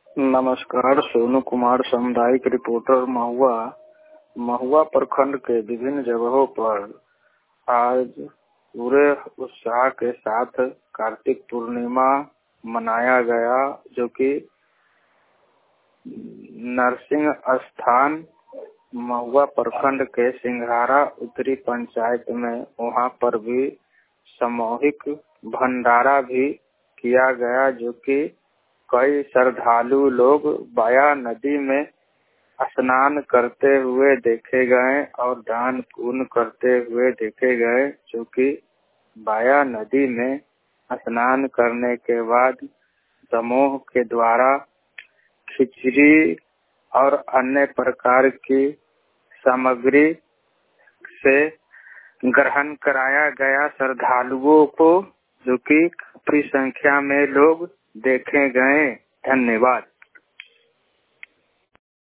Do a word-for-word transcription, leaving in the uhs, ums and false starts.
नमस्कार। सोनू कुमार, सामुदायिक रिपोर्टर, महुआ। महुआ प्रखंड के विभिन्न जगहों पर आज पूरे उत्साह के साथ कार्तिक पूर्णिमा मनाया गया, जो कि नरसिंह स्थान महुआ प्रखंड के सिंघारा उत्तरी पंचायत में, वहां पर भी सामूहिक भंडारा भी किया गया, जो कि कई श्रद्धालु लोग बाया नदी में स्नान करते हुए देखे गए और दान पुण्य करते हुए देखे गए, जो कि बाया नदी में स्नान करने के बाद समूह के द्वारा खिचड़ी और अन्य प्रकार की सामग्री से ग्रहण कराया गया श्रद्धालुओं को, जो कि काफी संख्या में लोग देखे गए। धन्यवाद।